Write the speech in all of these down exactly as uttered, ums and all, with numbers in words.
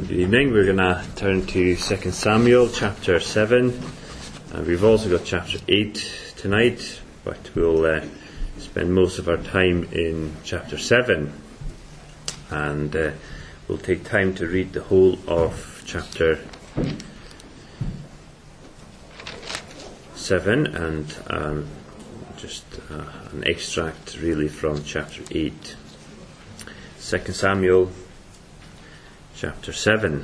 Good evening. We're going to turn to Second Samuel chapter seven. Uh, we've also got chapter eight tonight, but we'll uh, spend most of our time in chapter seven. And uh, we'll take time to read the whole of chapter seven and um, just uh, an extract really from chapter eight. Second Samuel chapter seven.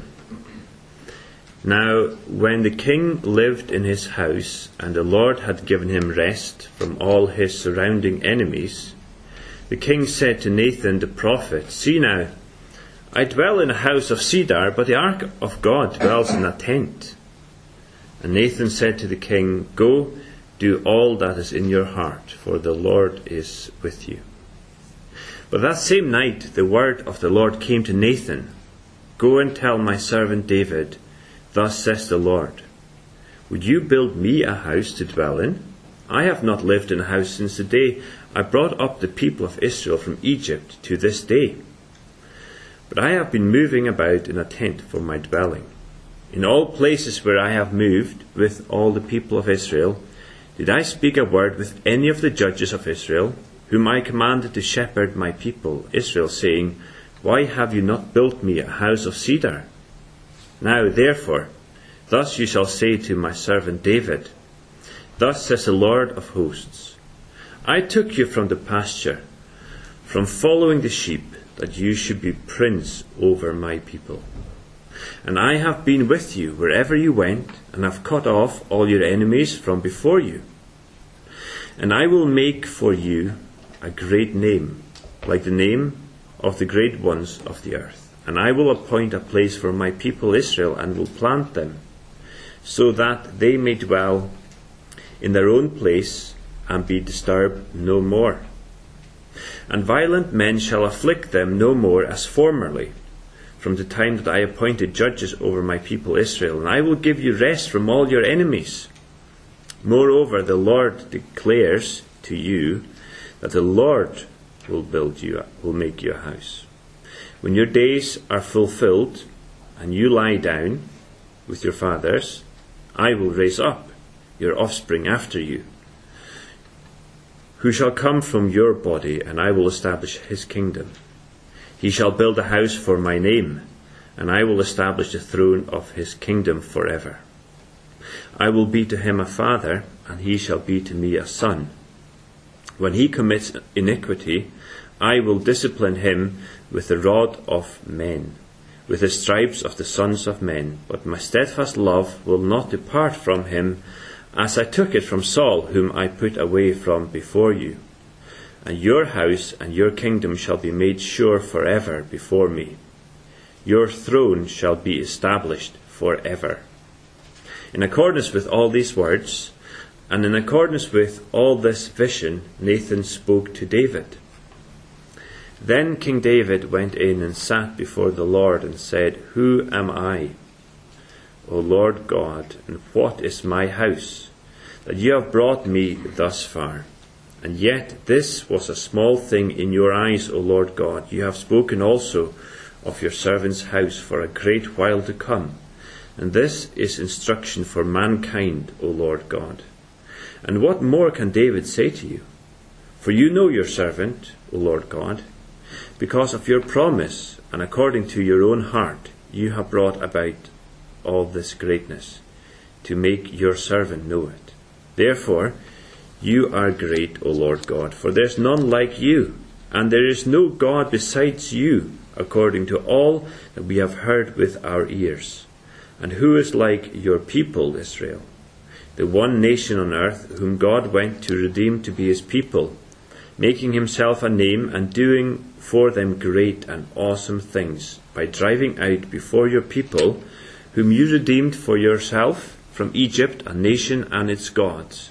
Now, when the king lived in his house, and the Lord had given him rest from all his surrounding enemies, the king said to Nathan the prophet, "See now, I dwell in a house of cedar, but the ark of God dwells in a tent." And Nathan said to the king, "Go, do all that is in your heart, for the Lord is with you." But that same night the word of the Lord came to Nathan, "Go and tell my servant David, thus says the Lord, would you build me a house to dwell in? I have not lived in a house since the day I brought up the people of Israel from Egypt to this day. But I have been moving about in a tent for my dwelling. In all places where I have moved with all the people of Israel, did I speak a word with any of the judges of Israel, whom I commanded to shepherd my people Israel, saying, why have you not built me a house of cedar? Now, therefore, thus you shall say to my servant David, thus says the Lord of hosts, I took you from the pasture, from following the sheep, that you should be prince over my people. And I have been with you wherever you went, and have cut off all your enemies from before you. And I will make for you a great name, like the name of the great ones of the earth. And I will appoint a place for my people Israel, and will plant them, so that they may dwell in their own place, and be disturbed no more. And violent men shall afflict them no more as formerly, from the time that I appointed judges over my people Israel. And I will give you rest from all your enemies. Moreover, the Lord declares to you that the Lord will build you, will make you a house. When your days are fulfilled, and you lie down with your fathers, I will raise up your offspring after you, who shall come from your body, and I will establish his kingdom. He shall build a house for my name, and I will establish the throne of his kingdom forever. I will be to him a father, and he shall be to me a son. When he commits iniquity, I will discipline him with the rod of men, with the stripes of the sons of men. But my steadfast love will not depart from him, as I took it from Saul, whom I put away from before you. And your house and your kingdom shall be made sure forever before me. Your throne shall be established forever." In accordance with all these words, and in accordance with all this vision, Nathan spoke to David. Then King David went in and sat before the Lord and said, "Who am I, O Lord God, and what is my house, that you have brought me thus far? And yet this was a small thing in your eyes, O Lord God. You have spoken also of your servant's house for a great while to come. And this is instruction for mankind, O Lord God. And what more can David say to you? For you know your servant, O Lord God. Because of your promise, and according to your own heart, you have brought about all this greatness, to make your servant know it. Therefore, you are great, O Lord God, for there is none like you, and there is no God besides you, according to all that we have heard with our ears. And who is like your people, Israel, the one nation on earth, whom God went to redeem to be his people, making himself a name and doing for them great and awesome things, by driving out before your people, whom you redeemed for yourself from Egypt, a nation and its gods.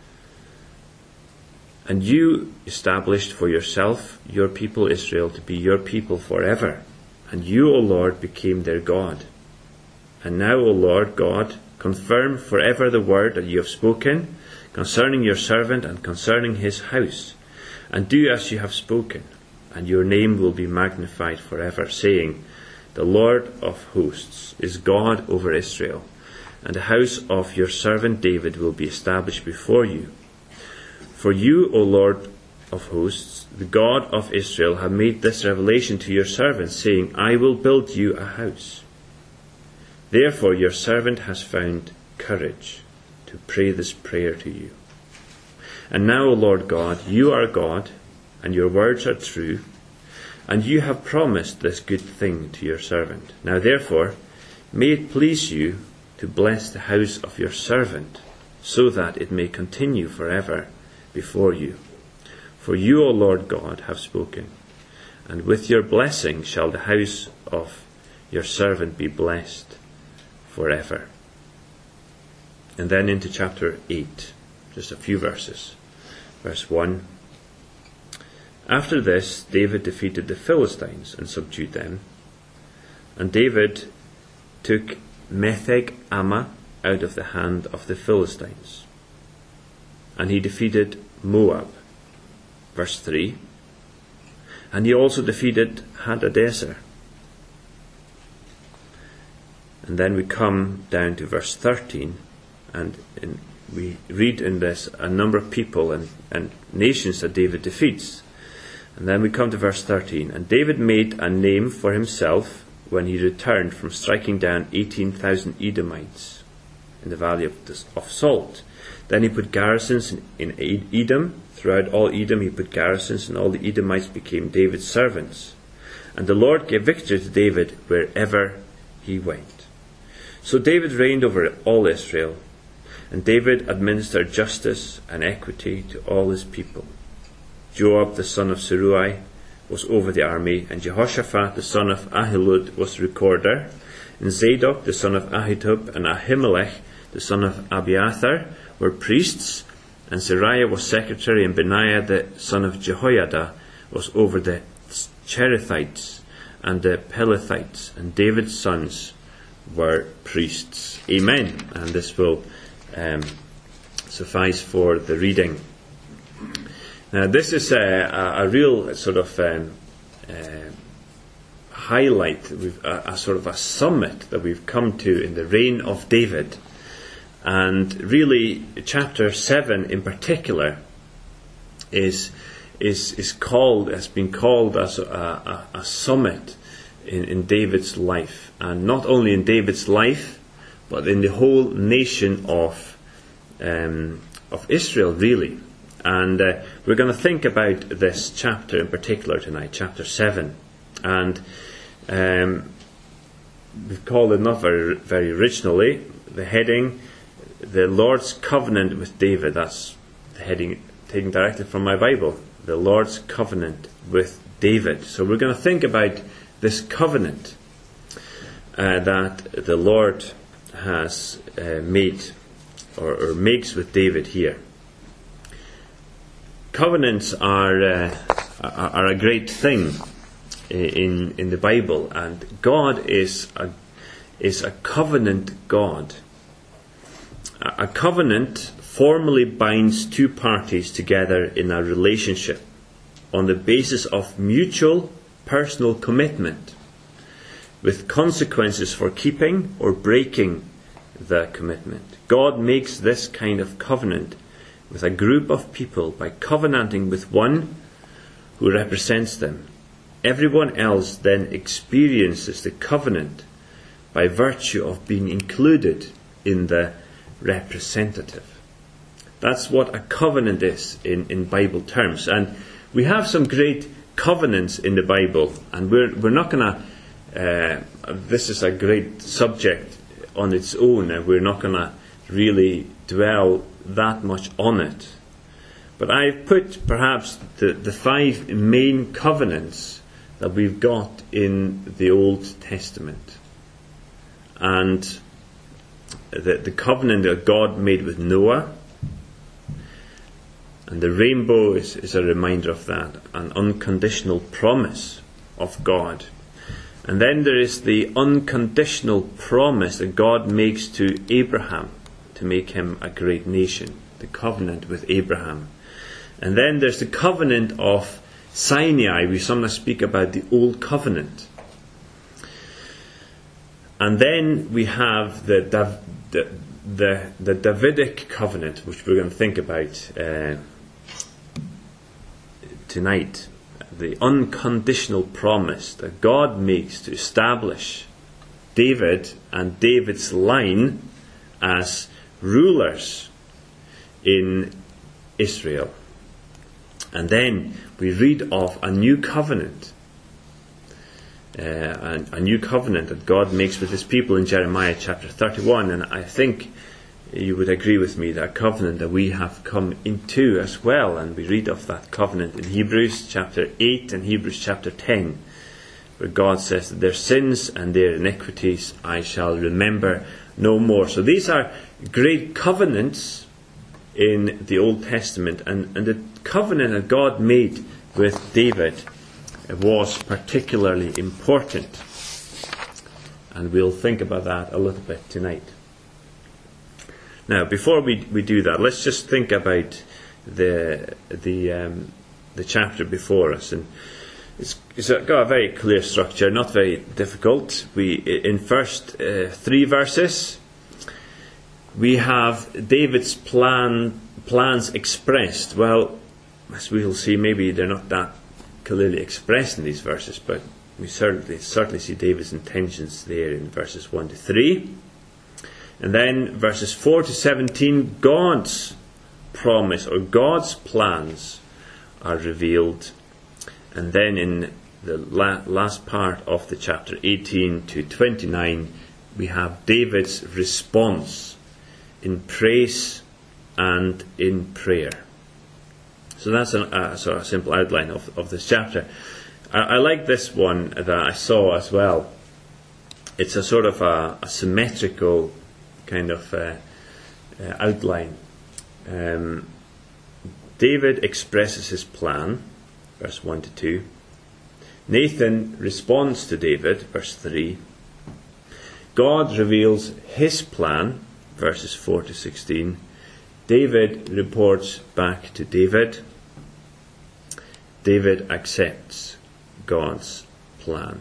And you established for yourself your people Israel to be your people forever, and you, O Lord, became their God. And now, O Lord God, confirm forever the word that you have spoken concerning your servant and concerning his house, and do as you have spoken, and your name will be magnified forever, saying, the Lord of hosts, is God over Israel, and the house of your servant David will be established before you. For you, O Lord of hosts, the God of Israel, have made this revelation to your servant, saying, I will build you a house. Therefore your servant has found courage to pray this prayer to you. And now, O Lord God, you are God, and your words are true, and you have promised this good thing to your servant. Now therefore, may it please you to bless the house of your servant, so that it may continue forever before you. For you, O Lord God, have spoken, and with your blessing shall the house of your servant be blessed forever. And then into chapter eight, just a few verses. Verse one. After this, David defeated the Philistines and subdued them. And David took Metheg-Ammah out of the hand of the Philistines. And he defeated Moab. Verse three. And he also defeated Hadadezer. And then we come down to verse thirteen, and in, we read in this a number of people and, and nations that David defeats. And then we come to verse thirteen. And David made a name for himself when he returned from striking down eighteen thousand Edomites in the valley of, of Salt. Then he put garrisons in, in Edom. Throughout all Edom he put garrisons, and all the Edomites became David's servants. And the Lord gave victory to David wherever he went. So David reigned over all Israel, and David administered justice and equity to all his people. Joab the son of Zeruiah was over the army, and Jehoshaphat the son of Ahilud was recorder, and Zadok the son of Ahitub and Ahimelech the son of Abiathar were priests, and Seraiah was secretary, and Benaiah the son of Jehoiada was over the Cherethites and the Pelethites, and David's sons were priests. Amen. And this will um, suffice for the reading. Now this is a, a, a real sort of um, uh, highlight, a, a sort of a summit that we've come to in the reign of David. And really, chapter seven in particular is is is called, has been called as a, a, a summit in, in David's life, and not only in David's life, but in the whole nation of um, of Israel, really. And uh, we're going to think about this chapter in particular tonight, chapter seven, and um, we've called it, not very very originally, the heading, the Lord's covenant with David. That's the heading taken directly from my Bible. The Lord's covenant with David. So we're going to think about this covenant uh, that the Lord has uh, made or, or makes with David here. Covenants are uh, are a great thing in in the Bible, and God is a is a covenant God. A covenant formally binds two parties together in a relationship on the basis of mutual personal commitment, with consequences for keeping or breaking the commitment. God makes this kind of covenant with a group of people by covenanting with one who represents them. Everyone else then experiences the covenant by virtue of being included in the representative. That's what a covenant is in, in Bible terms. And we have some great covenants in the Bible, and we're we're not going to, uh, this is a great subject on its own, and we're not going to really dwell that much on it. But I've put perhaps the, the five main covenants that we've got in the Old Testament. And the, the covenant that God made with Noah, and the rainbow is, is a reminder of that, an unconditional promise of God. And then there is the unconditional promise that God makes to Abraham to make him a great nation, the covenant with Abraham. And then there's the covenant of Sinai. We sometimes speak about the Old Covenant. And then we have the the, the, the, the Davidic covenant, which we're going to think about uh, tonight. The unconditional promise that God makes to establish David and David's line as rulers in Israel. And then we read of a new covenant, uh, a, a new covenant that God makes with his people in Jeremiah chapter thirty-one. And I think you would agree with me that a covenant that we have come into as well. And we read of that covenant in Hebrews chapter eight and Hebrews chapter ten, where God says that their sins and their iniquities I shall remember no more. So these are great covenants in the Old Testament, and, and the covenant that God made with David was particularly important, and we'll think about that a little bit tonight. Now, before we, we do that, let's just think about the the um, the chapter before us, and it's, it's got a very clear structure, not very difficult. We in first uh, three verses, we have David's plan plans expressed. Well, as we'll see, maybe they're not that clearly expressed in these verses, but we certainly certainly see David's intentions there in verses one to three. And then verses four to seventeen, God's promise or God's plans are revealed. And then in the la- last part of the chapter eighteen to twenty-nine, we have David's response in praise and in prayer. So that's an, a sort of simple outline of, of this chapter. I, I like this one that I saw as well. It's a sort of a, a symmetrical kind of uh, uh, outline. Um, David expresses his plan, verse one to two. Nathan responds to David, verse three. God reveals his plan, verses four to sixteen. David reports back to David. David accepts God's plan.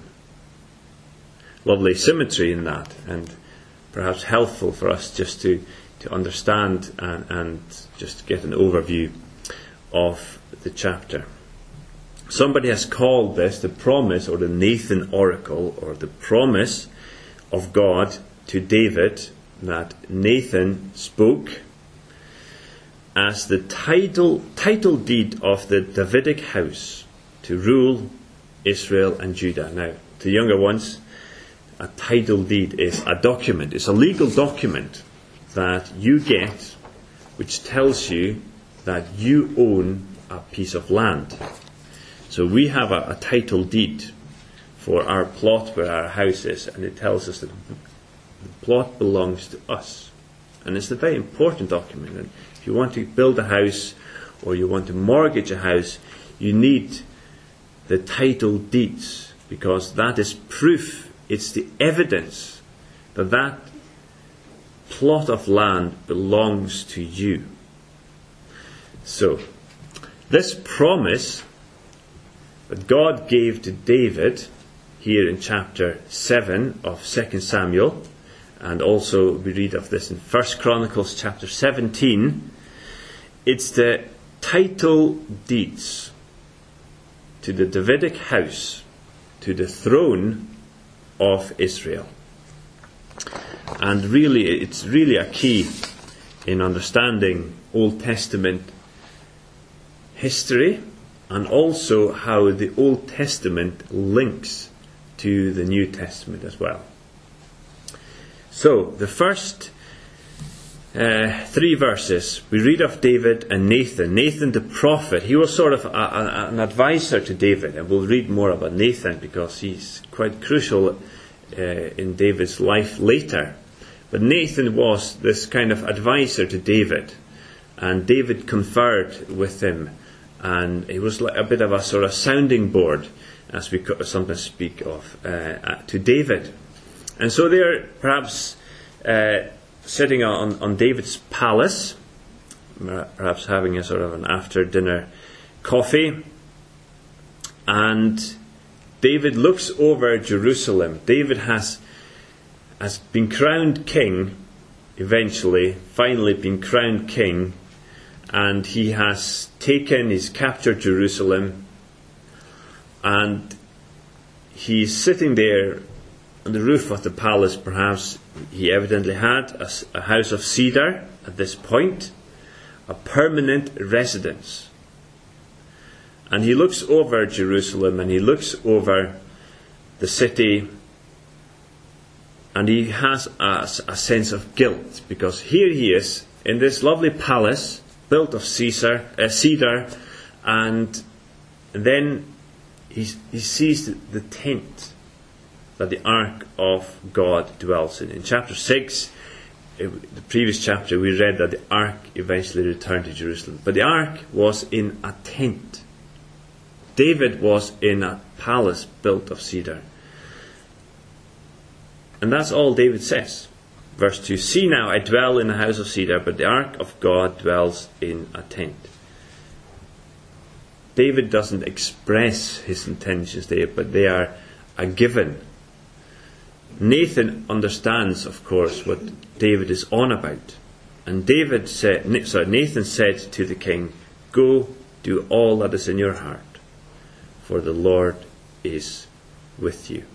Lovely symmetry in that, and perhaps helpful for us just to, to understand and, and just get an overview of the chapter. Somebody has called this the promise, or the Nathan oracle, or the promise of God to David that Nathan spoke as the title title deed of the Davidic house to rule Israel and Judah. Now, to younger ones, a title deed is a document. It's a legal document that you get which tells you that you own a piece of land. So we have a, a title deed for our plot where our house is, and it tells us that the plot belongs to us. And it's a very important document. And if you want to build a house or you want to mortgage a house, you need the title deeds, because that is proof. It's the evidence that that plot of land belongs to you. So, this promise that God gave to David here in chapter seven of Second Samuel, and also we read of this in First Chronicles chapter seventeen, it's the title deeds to the Davidic house, to the throne of Israel. And really, it's really a key in understanding Old Testament history, and also how the Old Testament links to the New Testament as well. So, the first uh, three verses, we read of David and Nathan. Nathan the prophet, he was sort of a, a, an advisor to David, and we'll read more about Nathan because he's quite crucial uh, in David's life later. But Nathan was this kind of advisor to David, and David conferred with him, and it was like a bit of a sort of sounding board, as we sometimes speak of, uh, to David. And so they're perhaps uh, sitting on, on David's palace, perhaps having a sort of an after-dinner coffee, and David looks over Jerusalem. David has has been crowned king, eventually, finally been crowned king, and he has taken, he's captured Jerusalem, and he's sitting there on the roof of the palace. Perhaps he evidently had a, a house of cedar at this point, a permanent residence. And he looks over Jerusalem, and he looks over the city, and he has a, a sense of guilt, because here he is in this lovely palace built of Caesar, uh, cedar, and then he, he sees the, the tent that the ark of God dwells in. In chapter six, in the previous chapter, we read that the ark eventually returned to Jerusalem. But the ark was in a tent. David was in a palace built of cedar. And that's all David says. Verse two, "See now, I dwell in a house of cedar, but the ark of God dwells in a tent." David doesn't express his intentions there, but they are a given. Nathan understands, of course, what David is on about. And David said, sorry, Nathan said to the king, "Go, do all that is in your heart, for the Lord is with you."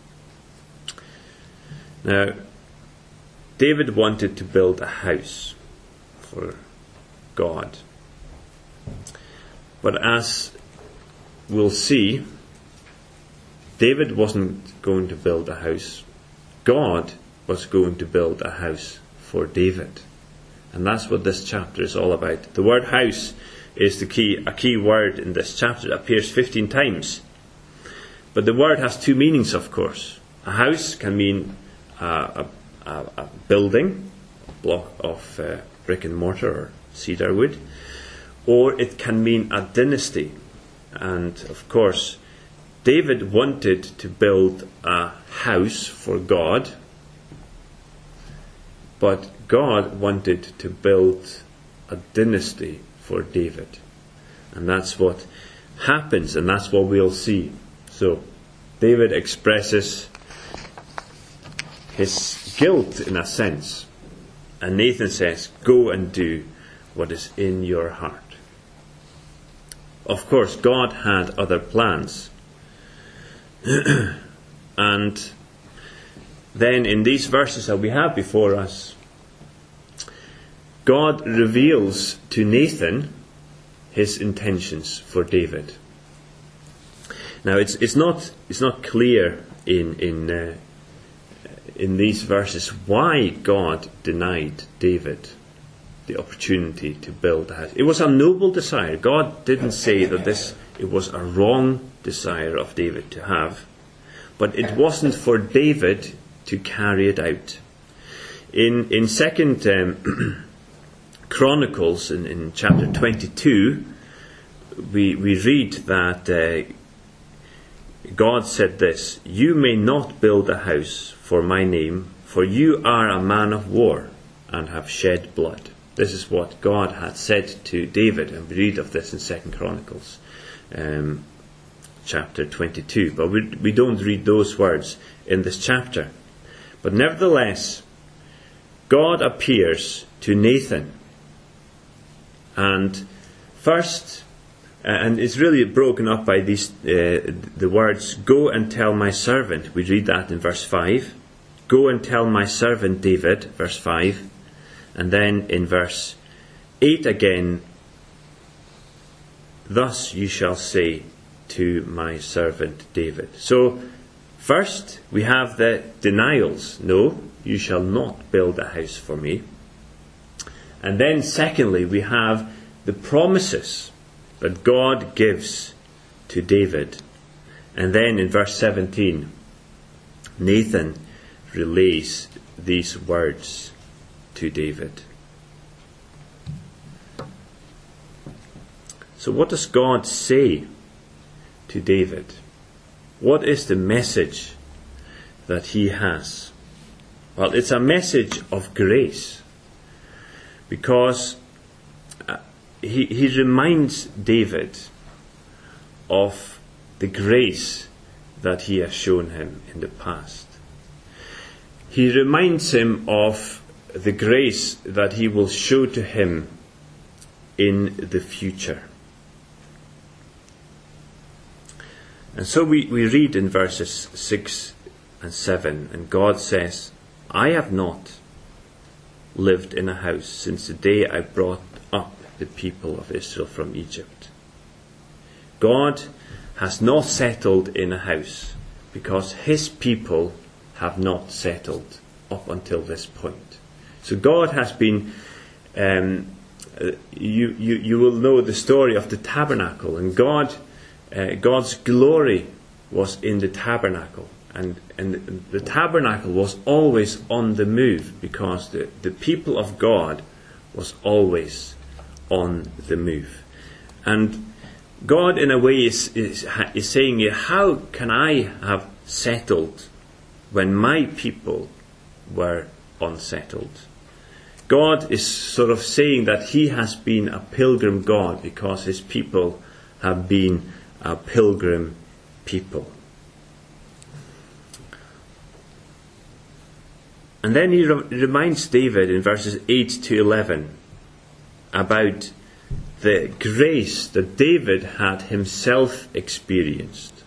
Now, David wanted to build a house for God. But as we'll see, David wasn't going to build a house. God was going to build a house for David. And that's what this chapter is all about. The word house is the key, a key word in this chapter. It appears fifteen times. But the word has two meanings, of course. A house can mean uh, a, a, a building, a block of uh, brick and mortar or cedar wood. Or it can mean a dynasty. And, of course, David wanted to build a house for God, but God wanted to build a dynasty for David. And that's what happens, and that's what we'll see. So, David expresses his guilt in a sense, and Nathan says, "Go and do what is in your heart." Of course, God had other plans. And then in these verses that we have before us, God reveals to Nathan his intentions for David. Now, it's it's not it's not clear in in uh, in these verses why God denied David the opportunity to build a house. It was a noble desire. God didn't say that this it was a wrong desire of David to have, but it wasn't for David to carry it out. In in Second um, Chronicles, in, in chapter twenty-two, we we read that uh, God said this: "You may not build a house for my name, for you are a man of war and have shed blood." This is what God had said to David, and we read of this in Second Chronicles um, chapter twenty-two. But we, we don't read those words in this chapter. But nevertheless, God appears to Nathan. And first, uh, and it's really broken up by these uh, the words, "Go and tell my servant." We read that in verse five. "Go and tell my servant David," verse five. And then in verse eight again, "Thus you shall say to my servant David." So, first we have the denials. "No, you shall not build a house for me." And then secondly, we have the promises that God gives to David. And then in verse seventeen, Nathan relays these words to David. So what does God say to David? What is the message that he has? Well, it's a message of grace, because uh, he, he reminds David of the grace that he has shown him in the past. he reminds him of the grace that he will show to him in the future. And so we, we read in verses six and seven, and God says, I have not lived in a house since the day I brought up the people of Israel from Egypt. God has not settled in a house because his people have not settled up until this point. So God has been, um, you, you, you will know the story of the tabernacle, and God, uh, God's glory was in the tabernacle. And, and the tabernacle was always on the move because the, the people of God was always on the move. And God, in a way, is, is, is saying, how can I have settled when my people were unsettled? God is sort of saying that he has been a pilgrim God because his people have been a pilgrim people. And then he re- reminds David in verses eight to eleven about the grace that David had himself experienced.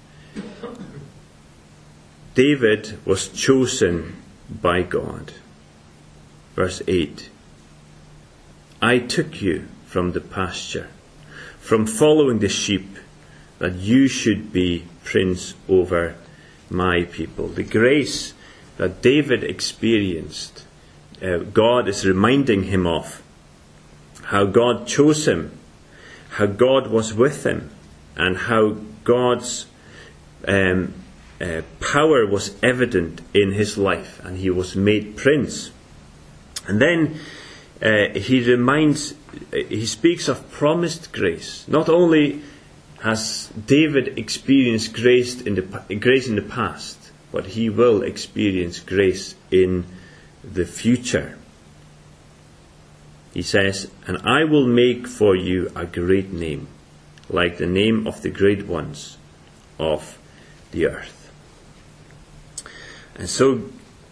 David was chosen by God. Verse eight. I took you from the pasture, from following the sheep, that you should be prince over my people. The grace that David experienced, uh, God is reminding him of. How God chose him, how God was with him, and how God's um, uh, power was evident in his life, and he was made prince. And then uh, he reminds, he speaks of promised grace. Not only has David experienced grace in the grace in the past, but he will experience grace in the future. He says, and I will make for you a great name, like the name of the great ones of the earth. And so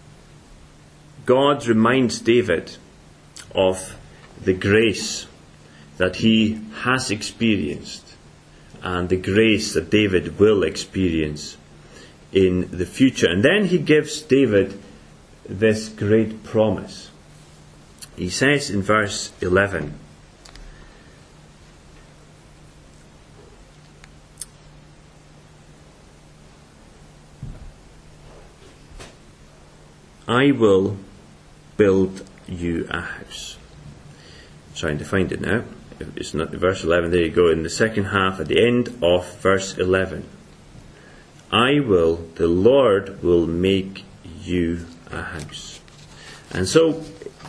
God reminds David of the grace that he has experienced and the grace that David will experience in the future. And then he gives David this great promise. He says in verse eleven, I will build you a house. I'm trying to find it now. It's not verse eleven. There you go. In the second half, at the end of verse eleven. I will, the Lord will make you a house. And so,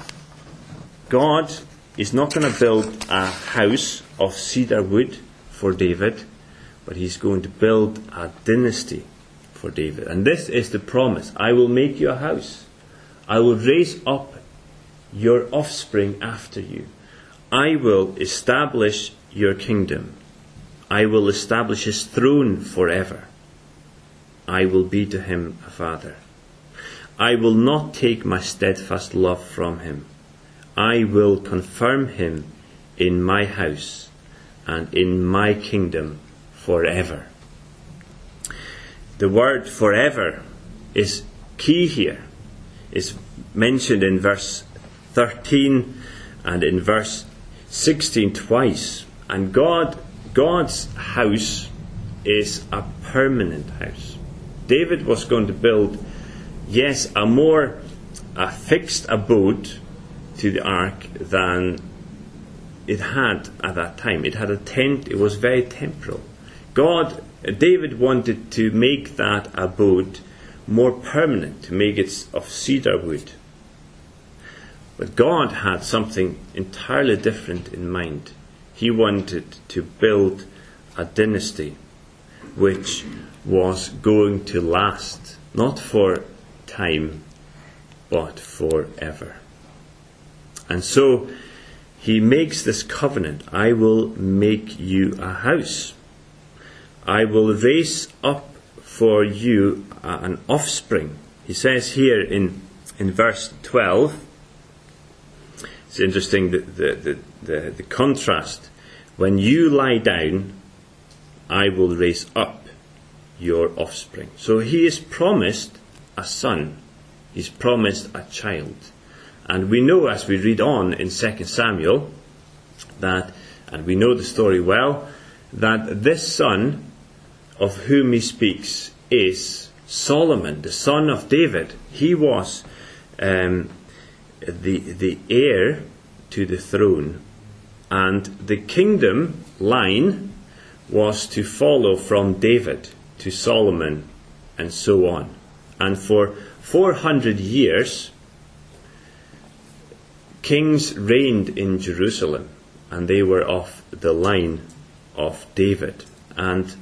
God is not going to build a house of cedar wood for David, but he's going to build a dynasty for David. And this is the promise. I will make you a house. I will raise up your offspring after you. I will establish your kingdom. I will establish his throne forever. I will be to him a father. I will not take my steadfast love from him. I will confirm him in my house and in my kingdom forever. The word forever is key here. It's mentioned in verse thirteen and in verse sixteen twice. And God, God's house is a permanent house. David was going to build, yes, a more a fixed abode to the ark than it had at that time. It had a tent. It was very temporal. God, David wanted to make that abode more permanent, to make it of cedar wood. But God had something entirely different in mind. He wanted to build a dynasty which was going to last, not for time, but forever. And so he makes this covenant. I will make you a house. I will raise up for you an offspring. He says here in, in verse twelve, it's interesting, the, the, the, the, the contrast. When you lie down, I will raise up your offspring. So he is promised a son. He's promised a child. And we know as we read on in Second Samuel that, and we know the story well, that this son of whom he speaks is Solomon, the son of David. He was um, the the heir to the throne, and the kingdom line was to follow from David to Solomon, and so on. And for four hundred years, kings reigned in Jerusalem, and they were of the line of David. And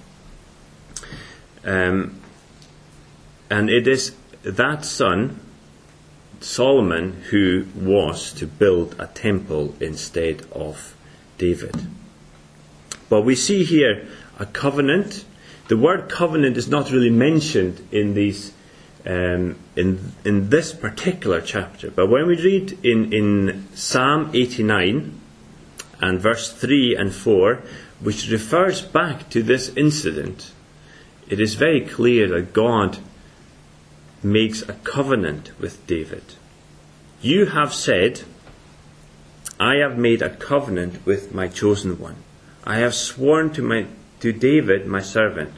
um, and it is that son, Solomon, who was to build a temple instead of David. But we see here a covenant. The word covenant is not really mentioned in these um, in in this particular chapter. But when we read in, in Psalm eighty-nine and verse three and four, which refers back to this incident, it is very clear that God makes a covenant with David. You have said, I have made a covenant with my chosen one. I have sworn to my to David, my servant,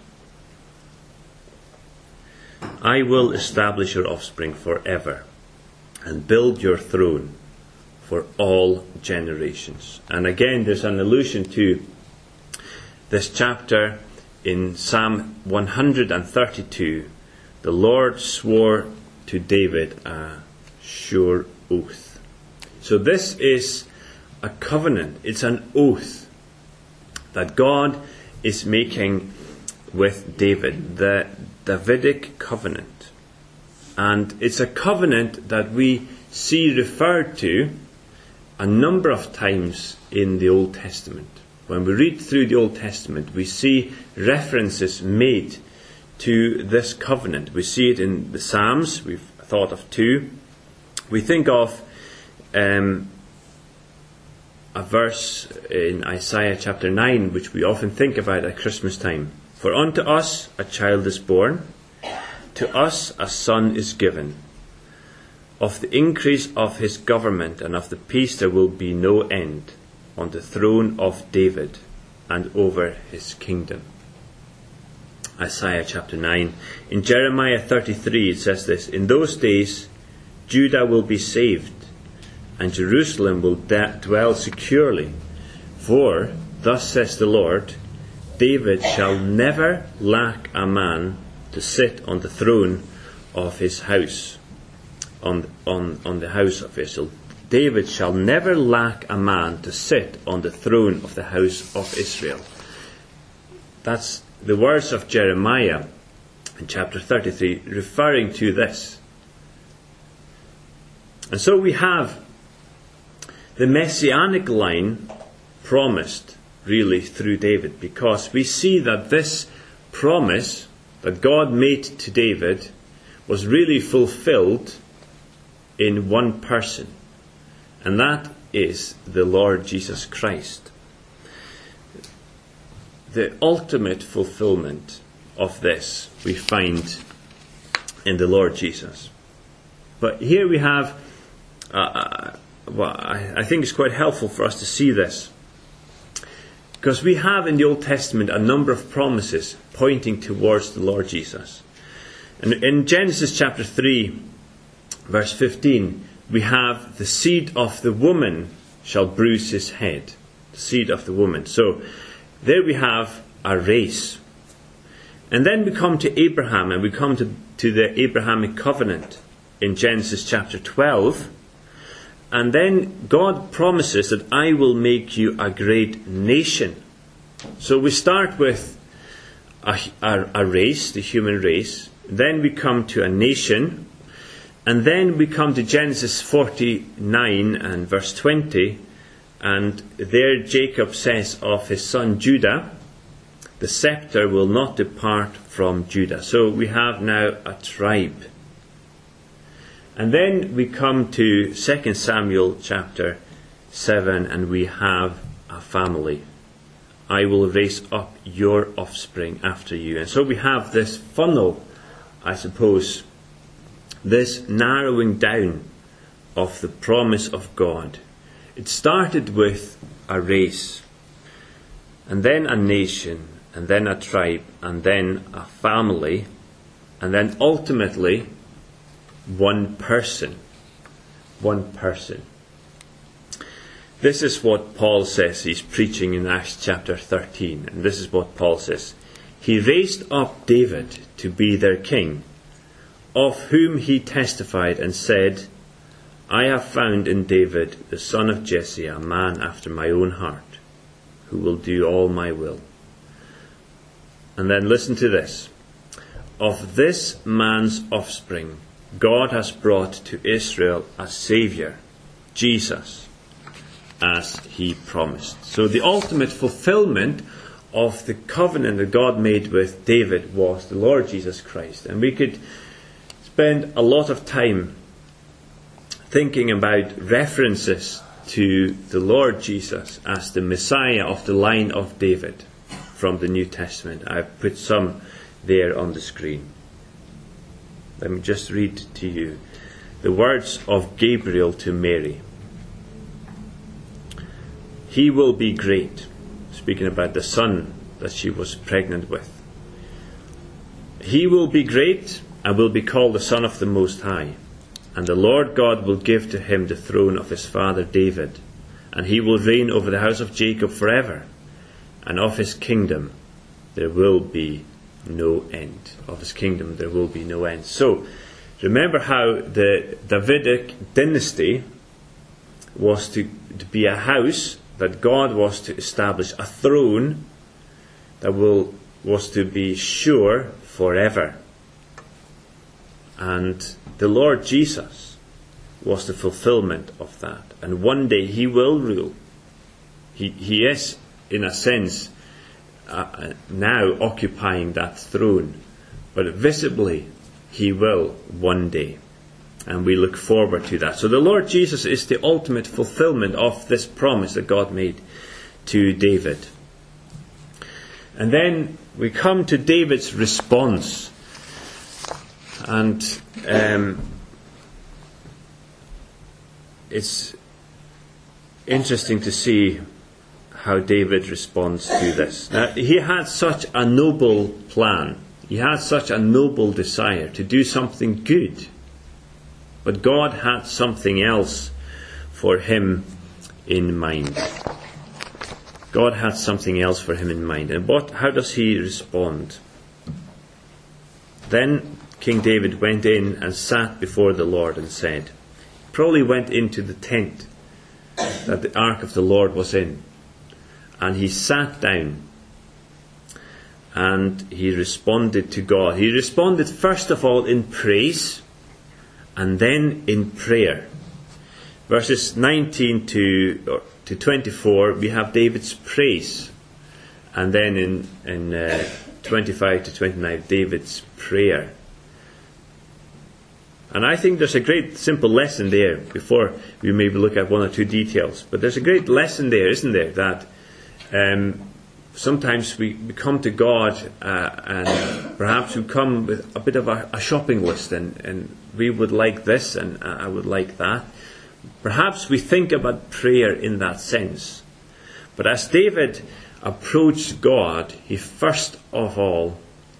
I will establish your offspring forever and build your throne for all generations. And again, there's an allusion to this chapter in Psalm one thirty-two. The Lord swore to David a sure oath. So this is a covenant. It's an oath that God is making with David, the Davidic covenant. And it's a covenant that we see referred to a number of times in the Old Testament. When we read through the Old Testament, we see references made to this covenant. We see it in the Psalms. We've thought of two. We think of um, a verse in Isaiah chapter nine, which we often think about at Christmas time. For unto us a child is born, to us a son is given. Of the increase of his government and of the peace there will be no end, on the throne of David and over his kingdom. Isaiah chapter nine. In Jeremiah thirty-three it says this, in those days Judah will be saved, and Jerusalem will de- dwell securely. For, thus says the Lord, David shall never lack a man to sit on the throne of his house, on, on, on the house of Israel. David shall never lack a man to sit on the throne of the house of Israel. That's the words of Jeremiah in chapter thirty-three, referring to this. And so we have the messianic line promised really through David, because we see that this promise that God made to David was really fulfilled in one person, and that is the Lord Jesus Christ. The ultimate fulfillment of this we find in the Lord Jesus. But here we have, uh, well, I, I think it's quite helpful for us to see this, because we have in the Old Testament a number of promises pointing towards the Lord Jesus. And in Genesis chapter three, verse fifteen, we have the seed of the woman shall bruise his head. The seed of the woman. So there we have a race. And then we come to Abraham, and we come to, to the Abrahamic covenant in Genesis chapter twelve. And then God promises that I will make you a great nation. So we start with a, a, a race, the human race. Then we come to a nation. And then we come to Genesis forty-nine and verse twenty. And there Jacob says of his son Judah, the scepter will not depart from Judah. So we have now a tribe. And then we come to Second Samuel chapter seven, and we have a family. I will raise up your offspring after you. And so we have this funnel, I suppose, this narrowing down of the promise of God. It started with a race, and then a nation, and then a tribe, and then a family, and then ultimately one person. One person. This is what Paul says he's preaching in Acts chapter thirteen. And this is what Paul says. He raised up David to be their king, of whom he testified and said, I have found in David, the son of Jesse, a man after my own heart, who will do all my will. And then listen to this. Of this man's offspring, God has brought to Israel a Saviour, Jesus, as he promised. So the ultimate fulfillment of the covenant that God made with David was the Lord Jesus Christ. And we could spend a lot of time thinking about references to the Lord Jesus as the Messiah of the line of David from the New Testament. I've put some there on the screen. Let me just read to you the words of Gabriel to Mary. He will be great, speaking about the son that she was pregnant with. He will be great and will be called the Son of the Most High. And the Lord God will give to him the throne of his father David, and he will reign over the house of Jacob forever, and of his kingdom there will be no end. Of his kingdom there will be no end. So, remember how the Davidic dynasty was to, to be a house that God was to establish, a throne that will was to be sure forever. And the Lord Jesus was the fulfillment of that. And one day he will rule. He, he is, in a sense, uh, now occupying that throne. But visibly, he will one day. And we look forward to that. So the Lord Jesus is the ultimate fulfillment of this promise that God made to David. And then we come to David's response. And um, it's interesting to see how David responds to this. Now, he had such a noble plan. He had such a noble desire to do something good. But God had something else for him in mind. God had something else for him in mind. And what? How does he respond? Then King David went in and sat before the Lord and said, probably went into the tent that the ark of the Lord was in. And he sat down and he responded to God. He responded first of all in praise and then in prayer. Verses nineteen to, to twenty-four, we have David's praise. And then in, in uh, twenty-five to twenty-nine, David's prayer. And I think there's a great simple lesson there, before we maybe look at one or two details. But there's a great lesson there, isn't there, that um, sometimes we, we come to God uh, and perhaps we come with a bit of a, a shopping list, and, and we would like this and I would like that. Perhaps we think about prayer in that sense. But as David approached God, he first of all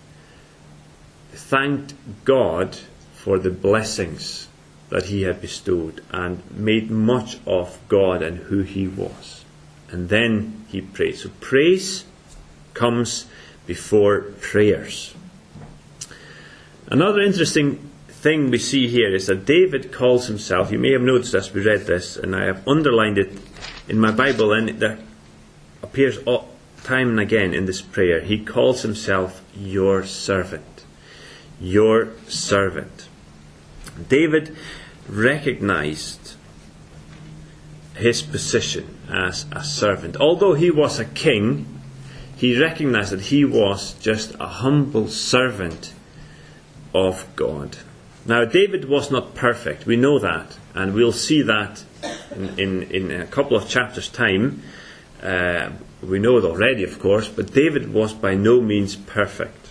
thanked God for the blessings that he had bestowed and made much of God and who he was. And then he prayed. So praise comes before prayers. Another interesting thing we see here is that David calls himself, you may have noticed as we read this, and I have underlined it in my Bible, and it appears all, time and again in this prayer. He calls himself your servant. Your servant. David recognized his position as a servant. Although he was a king, he recognized that he was just a humble servant of God. Now, David was not perfect. We know that. And we'll see that in, in, in a couple of chapters' time. Uh, we know it already, of course. But David was by no means perfect.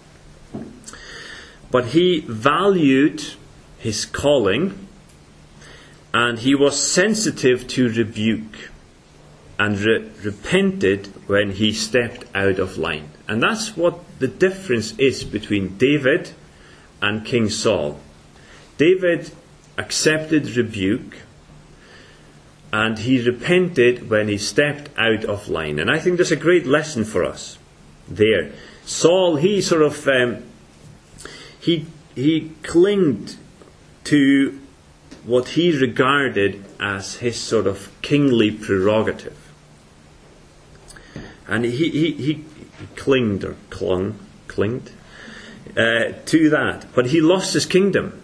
But he valued his calling. And he was sensitive to rebuke. And re- repented when he stepped out of line. And that's what the difference is between David and King Saul. David accepted rebuke and he repented when he stepped out of line. And I think there's a great lesson for us there. Saul, he sort of um, he he clinged to what he regarded as his sort of kingly prerogative. And he he, he clinged or clung, clinged uh, to that. But he lost his kingdom.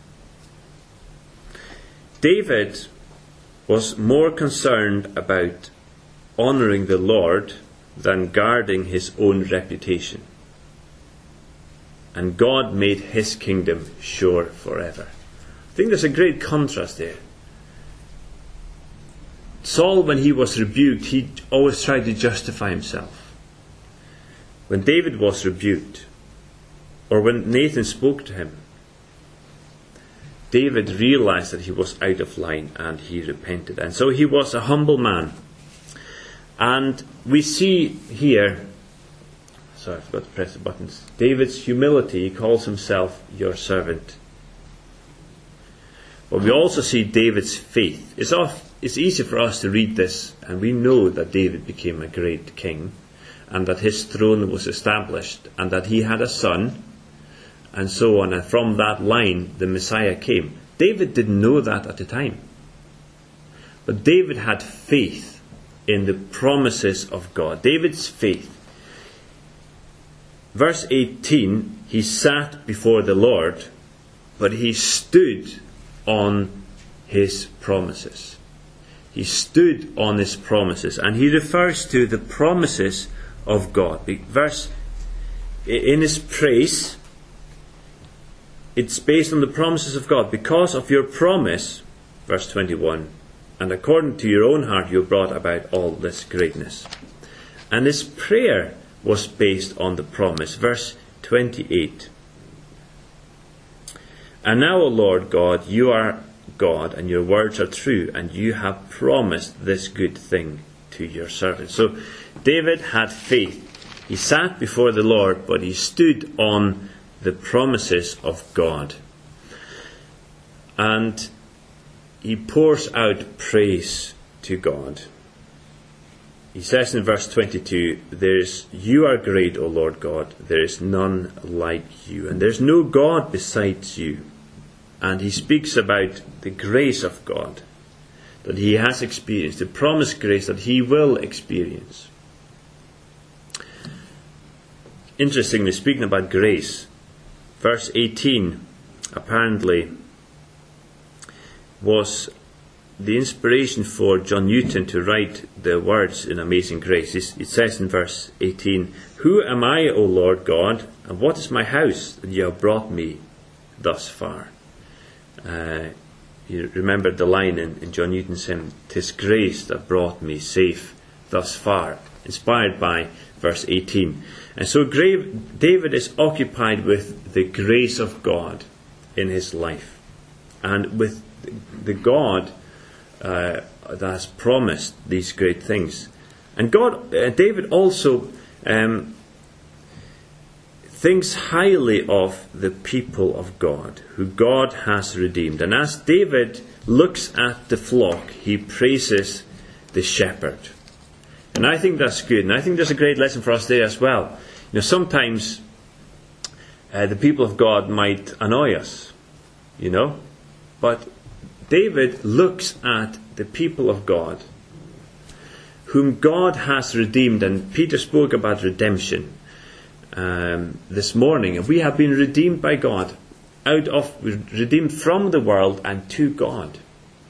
David was more concerned about honouring the Lord than guarding his own reputation. And God made his kingdom sure forever. I think there's a great contrast there. Saul, when he was rebuked, he always tried to justify himself. When David was rebuked, or when Nathan spoke to him, David realized that he was out of line and he repented. And so he was a humble man. And we see here, sorry, I forgot to press the buttons, David's humility. He calls himself your servant. But we also see David's faith. It's, off, it's easy for us to read this, and we know that David became a great king, and that his throne was established, and that he had a son, and so on, and from that line the Messiah came. David didn't know that at the time. But David had faith in the promises of God. David's faith. Verse eighteen, he sat before the Lord, but he stood on his promises. He stood on his promises. And he refers to the promises of God. Verse, in his praise, it's based on the promises of God. Because of your promise, verse twenty-one, and according to your own heart you brought about all this greatness. And his prayer was based on the promise. Verse twenty-eight. And now, O Lord God, you are God, and your words are true, and you have promised this good thing to your servant. So David had faith. He sat before the Lord, but he stood on the promises of God. And he pours out praise to God. He says in verse twenty-two, there is, you are great, O Lord God, there is none like you, and there is no God besides you. And he speaks about the grace of God that he has experienced, the promised grace that he will experience. Interestingly, speaking about grace, verse eighteen apparently was the inspiration for John Newton to write the words in Amazing Grace. It says in verse eighteen, who am I, O Lord God, and what is my house that you have brought me thus far? Uh, you remember the line in, in John Newton's hymn, "'Tis grace that brought me safe thus far," inspired by verse eighteen. And so David is occupied with the grace of God in his life, and with the God uh, that has promised these great things. And God, uh, David also um, thinks highly of the people of God, who God has redeemed. And as David looks at the flock, he praises the shepherd. And I think that's good. And I think there's a great lesson for us there as well. You know, sometimes uh, the people of God might annoy us, you know. But David looks at the people of God, whom God has redeemed. And Peter spoke about redemption um, this morning. And we have been redeemed by God, out of, redeemed from the world and to God.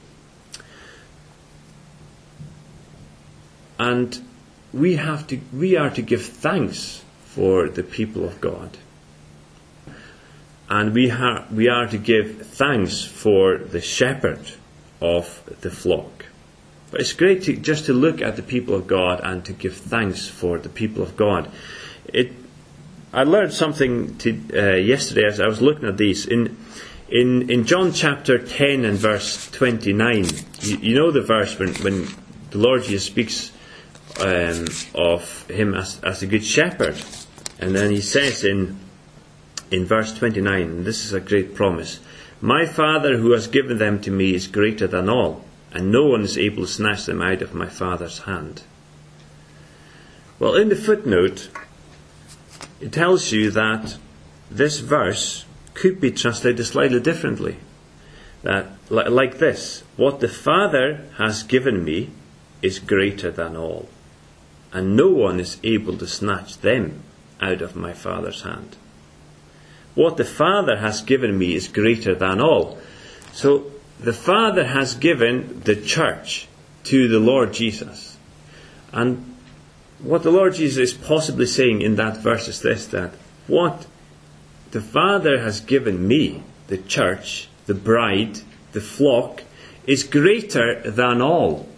And we have to, we are to give thanks for the people of God. and we, ha- we are to give thanks for the shepherd of the flock. But it's great to, just to look at the people of God and to give thanks for the people of God. It, I learned something to, uh, yesterday as I was looking at these. In in in John chapter ten and verse twenty-nine, you, you know the verse when, when the Lord Jesus speaks um, of him as, as a good shepherd. And then he says in in verse twenty-nine, and this is a great promise, "My Father who has given them to me is greater than all, and no one is able to snatch them out of my Father's hand." Well, in the footnote, it tells you that this verse could be translated slightly differently. That, like this, "What the Father has given me is greater than all, and no one is able to snatch them out of my Father's hand." What the Father has given me is greater than all. So the Father has given the church to the Lord Jesus. And what the Lord Jesus is possibly saying in that verse is this, that what the Father has given me, the church, the bride, the flock, is greater than all.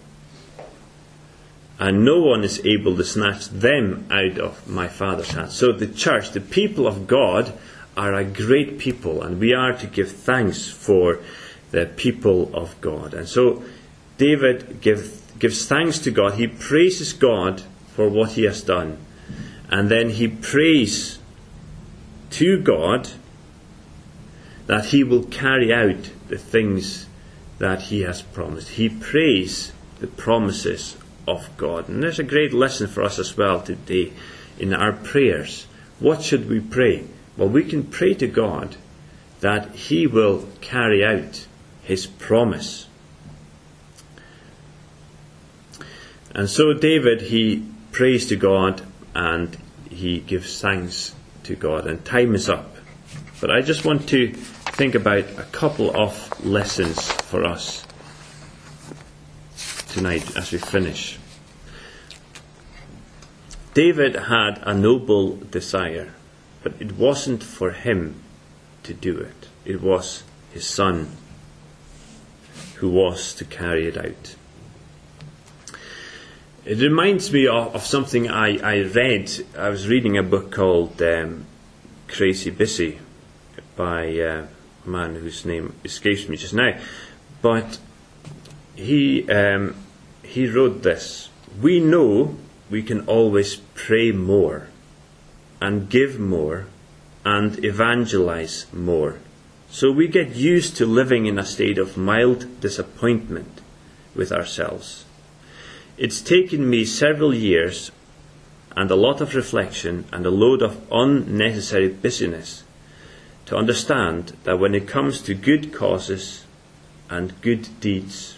And no one is able to snatch them out of my Father's hand. So the church, the people of God, are a great people, and we are to give thanks for the people of God. And so David give, gives thanks to God. He praises God for what he has done. And then he prays to God that he will carry out the things that he has promised. He prays the promises of God. And there's a great lesson for us as well today in our prayers. What should we pray? Well, we can pray to God that he will carry out his promise. And so David, he prays to God and he gives thanks to God. And time is up. But I just want to think about a couple of lessons for us tonight as we finish. David had a noble desire, but it wasn't for him to do it. It was his son who was to carry it out. It reminds me of, of something I, I read. I was reading a book called um, Crazy Busy by uh, a man whose name escapes me just now. But he um, he wrote this: "We know we can always pray more, and give more, and evangelize more. So we get used to living in a state of mild disappointment with ourselves. It's taken me several years and a lot of reflection and a load of unnecessary busyness to understand that when it comes to good causes and good deeds,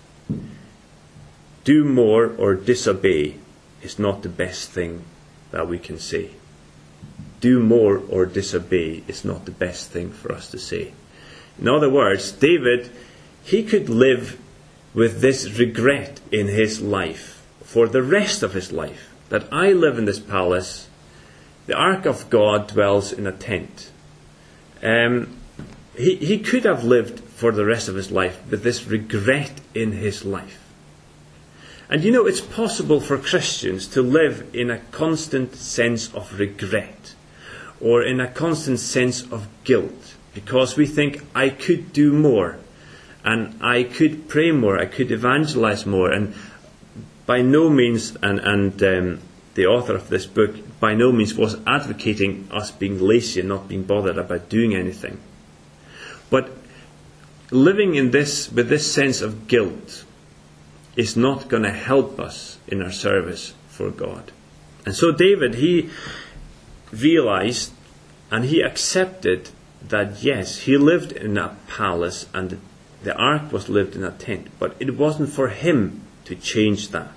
do more or disobey is not the best thing that we can say." Do more or disobey is not the best thing for us to say. In other words, David, he could live with this regret in his life for the rest of his life, that I live in this palace, the ark of God dwells in a tent. Um, he, he could have lived for the rest of his life with this regret in his life. And you know, it's possible for Christians to live in a constant sense of regret, or in a constant sense of guilt, because we think, I could do more, and I could pray more, I could evangelize more. And by no means, and, and um, the author of this book by no means was advocating us being lazy and not being bothered about doing anything. But living in this with this sense of guilt is not going to help us in our service for God. And so David, he realized and he accepted that yes, he lived in a palace and the ark was lived in a tent, but it wasn't for him to change that.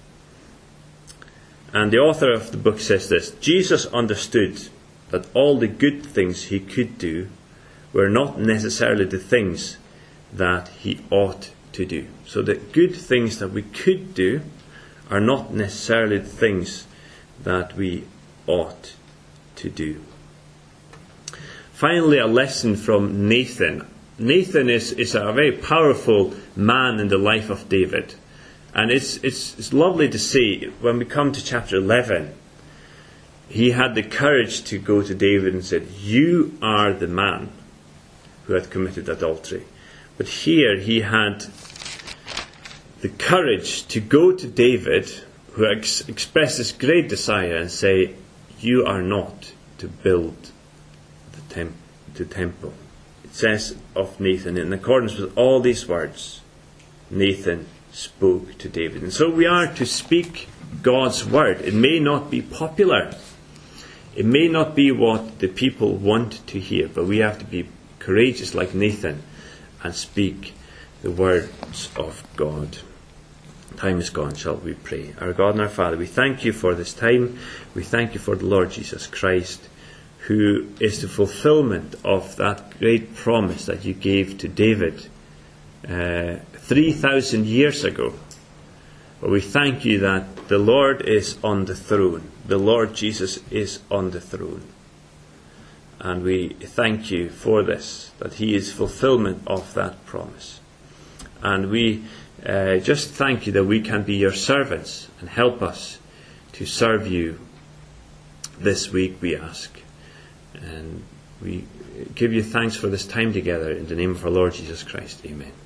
And the author of the book says this: Jesus understood that all the good things he could do were not necessarily the things that he ought to do. So the good things that we could do are not necessarily the things that we ought to do. finally, a lesson from Nathan. Nathan is, is a very powerful man in the life of David. And it's, it's, it's lovely to see, when we come to chapter eleven, he had the courage to go to David and said, "You are the man who had committed adultery." But here he had the courage to go to David, who ex- expressed this great desire, and say, "You are not to build the, temp- the temple." It says of Nathan, in accordance with all these words, Nathan spoke to David. And so we are to speak God's word. It may not be popular. It may not be what the people want to hear, but we have to be courageous like Nathan and speak the words of God. Time is gone, shall we pray? Our God and our Father, we thank you for this time. We thank you for the Lord Jesus Christ, who is the fulfillment of that great promise that you gave to David uh, three thousand years ago. But we thank you that the Lord is on the throne. The Lord Jesus is on the throne. And we thank you for this, that he is fulfillment of that promise. And we uh, just thank you that we can be your servants, and help us to serve you this week, we ask. And we give you thanks for this time together in the name of our Lord Jesus Christ. Amen.